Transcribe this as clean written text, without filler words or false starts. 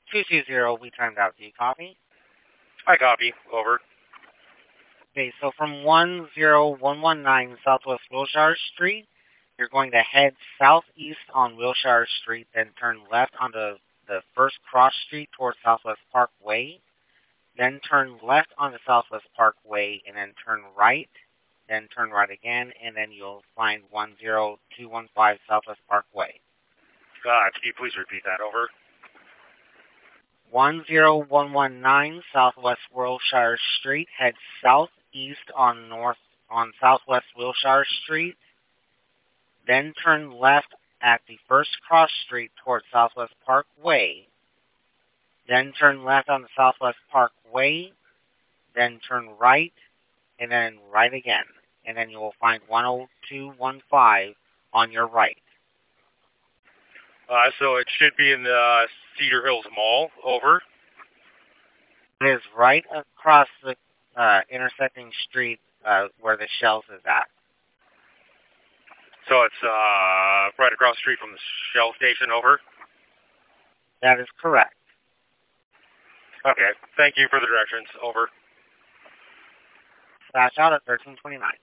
220, we timed out. Do you copy? I copy. Over. Okay, so from 10119 Southwest Wilshire Street, you're going to head southeast on Wilshire Street, then turn left onto the first cross street towards Southwest Parkway, then turn left onto Southwest Parkway, and then turn right again, and then you'll find 10215 Southwest Parkway. Can you please repeat that? Over. 10119 Southwest Wilshire Street. Head southeast on Southwest Wilshire Street. Then turn left at the first cross street towards Southwest Parkway. Then turn left on the Southwest Parkway. Then turn right, and then right again. And then you will find 10215 on your right. So it should be in the Cedar Hills Mall. Over. It is right across the intersecting street where the Shells is at. So it's right across the street from the Shell station. Over. That is correct. Okay. Thank you for the directions. Over. Flash out at 1329.